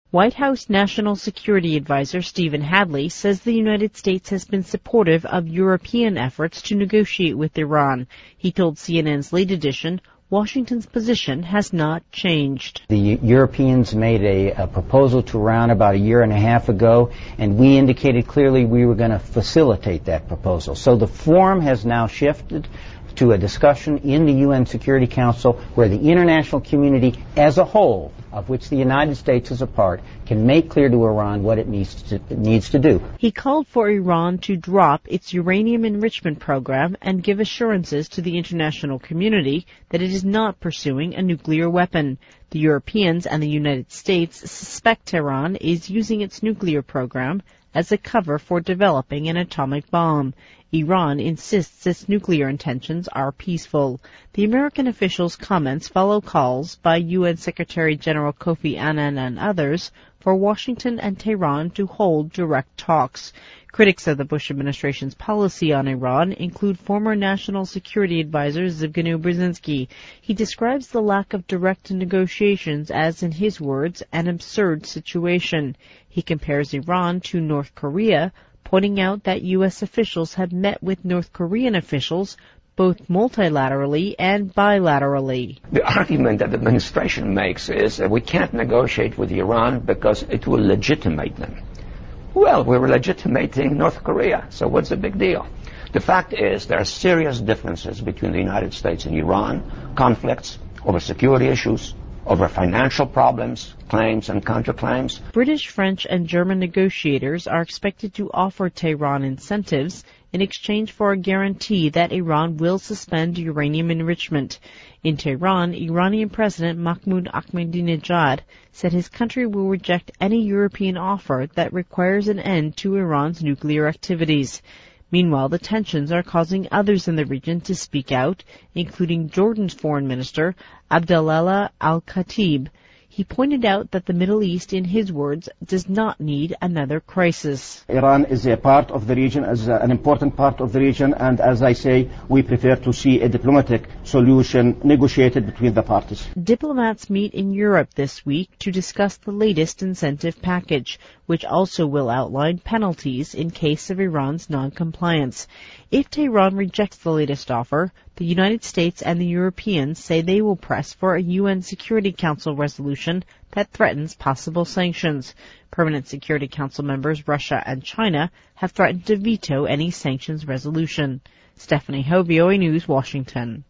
White House National Security Advisor Stephen Hadley says the United States has been supportive of European efforts to negotiate with Iran. He told CNN's Late Edition, Washington's position has not changed. The Europeans made a proposal to Iran about a year and a half ago, and we indicated clearly we were going to facilitate that proposal. So the forum has now shifted to a discussion in the UN Security Council where the international community as a whole, of which the United States is a part, can make clear to Iran what it needs to do. He called for Iran to drop its uranium enrichment program and give assurances to the international community that it is not pursuing a nuclear weapon. The Europeans and the United States suspect Tehran is using its nuclear program as a cover for developing an atomic bomb. Iran insists its nuclear intentions are peaceful. The American official's comments follow calls by UN Secretary General Kofi Annan and others for Washington and Tehran to hold direct talks. Critics of the Bush administration's policy on Iran include former National Security Advisor Zbigniew Brzezinski. He describes the lack of direct negotiations as, in his words, an absurd situation. He compares Iran to North Korea, pointing out that U.S. officials have met with North Korean officials both multilaterally and bilaterally. The argument that the administration makes is that we can't negotiate with Iran because it will legitimate them. Well, we're legitimating North Korea, so what's the big deal? The fact is there are serious differences between the United States and Iran, conflicts over security issues, over financial problems, claims and counterclaims. British, French, and German negotiators are expected to offer Tehran incentives in exchange for a guarantee that Iran will suspend uranium enrichment. In Tehran, Iranian President Mahmoud Ahmadinejad said his country will reject any European offer that requires an end to Iran's nuclear activities. Meanwhile, the tensions are causing others in the region to speak out, including Jordan's foreign minister, Abdallah al-Khatib. He pointed out that the Middle East, in his words, does not need another crisis. Iran is a part of the region, as an important part of the region, and as I say, we prefer to see a diplomatic solution negotiated between the parties. Diplomats meet in Europe this week to discuss the latest incentive package, which also will outline penalties in case of Iran's non-compliance. If Tehran rejects the latest offer, the United States and the Europeans say they will press for a UN Security Council resolution that threatens possible sanctions. Permanent Security Council members Russia and China have threatened to veto any sanctions resolution. Stephanie Ho, VOA News, Washington.